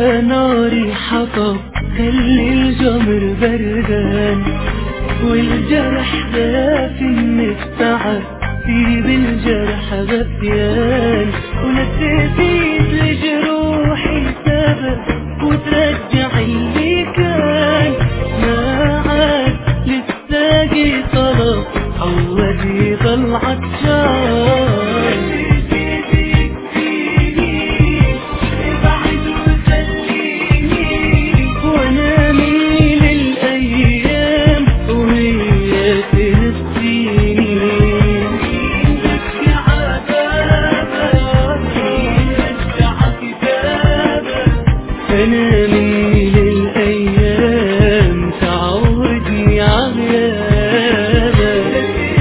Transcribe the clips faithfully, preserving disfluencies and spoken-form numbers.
يا ناري حطب خلي الجمر بردان، والجرح دافي من التعب في بالجرح غثيان، ونسيت لجروحي سبب وترجع اللي كان، ما عاد للساقي طلب عوض يضل عطشان. أنا مني للأيام تعودني عغيابك،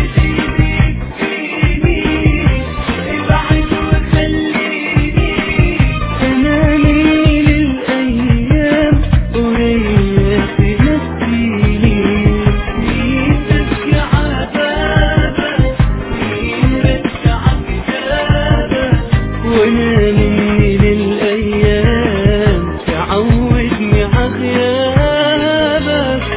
ابعد وخليني. أنا مني للأيام وهي تنسيني، مين تبكي عذابك مين رجع كتابك، وأنا مني للأيام عودني عغيابك.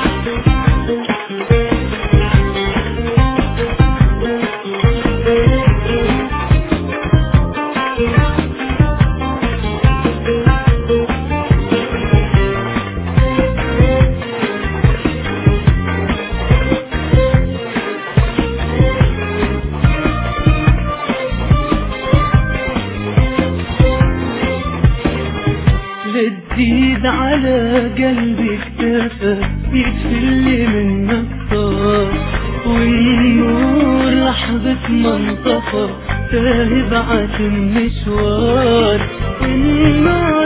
جديد على قلبي اكتفى يكفي من الصار، والنور لحظة ما انطفى تاهب عت المشوار.